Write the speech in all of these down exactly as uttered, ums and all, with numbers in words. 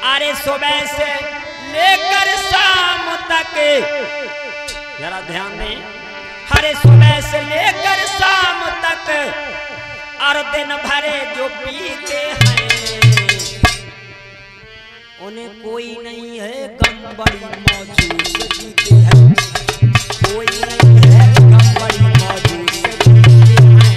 अरे सुबह से लेकर शाम तक, जरा ध्यान दें, अरे सुबह से लेकर शाम तक और दिन भरे जो पीते हैं, उन्हें कोई नहीं है गम बड़ी मौजूद से जीते हैं, कोई नहीं है गम बड़ी मौजूद से जीते हैं।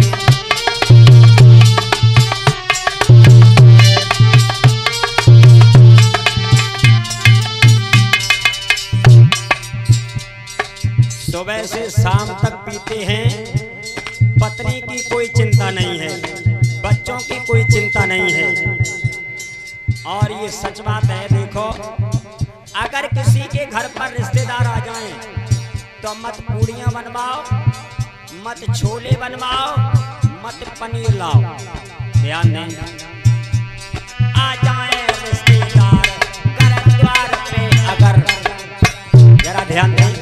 सुबह से शाम तक पीते हैं, पत्नी की कोई चिंता नहीं है, बच्चों की कोई चिंता नहीं है। और ये सच बात है, देखो अगर किसी के घर पर रिश्तेदार आ जाएं तो मत पूड़ियां बनवाओ, मत छोले बनवाओ, मत पनीर लाओ, ध्यान दें। आ जाए रिश्तेदार घर द्वार पे अगर, जरा ध्यान दें,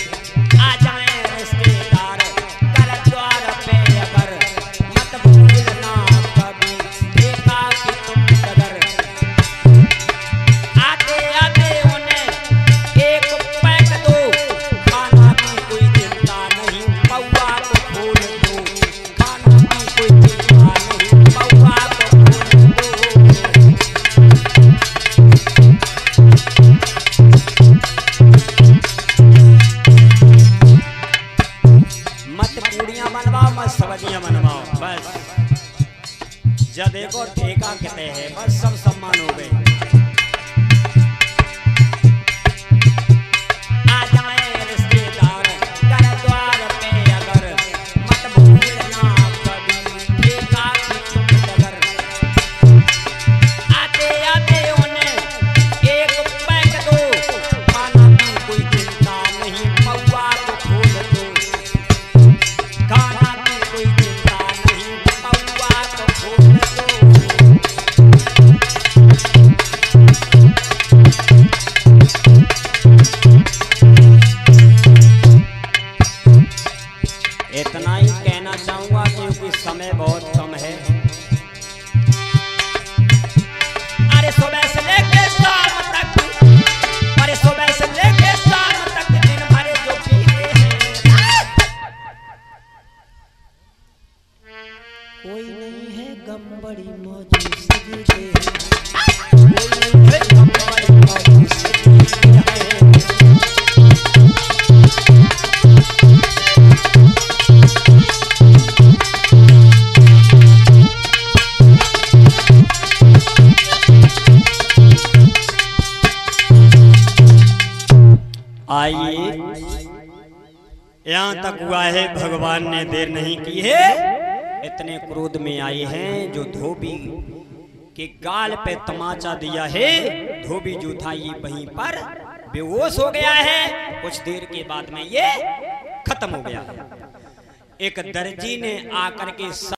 जब देखो ठेका कहते हैं, बस सब सम्मान हो गए। आ जाए रिश्तेदार घर द्वार पे अगर, मत भूलना कभी ठेका की चुप अगर। आते आते उन्हें एक पैक दो, खाना की कोई चिंता नहीं, पौआ को खोल दो, खाना की कोई चिंता नहीं, पौआ को खोल दो। इतना ही कहना चाहूंगा क्योंकि समय बहुत कम है। अरे सुबह से लेके शाम तक, अरे सुबह से लेके शाम तक दिन भरे जो पीते हैं, कोई नहीं है गम बड़ी मौजूद से जीते हैं, कोई नहीं है गम बड़ी मौजूद से जीते हैं। आइए, यहाँ तक हुआ है, भगवान ने देर नहीं की है, इतने क्रोध में आए हैं जो धोबी के गाल पे तमाचा दिया है। धोबी जो था ये वहीं पर बेहोश हो गया है, कुछ देर के बाद में ये खत्म हो गया। एक दर्जी ने आकर के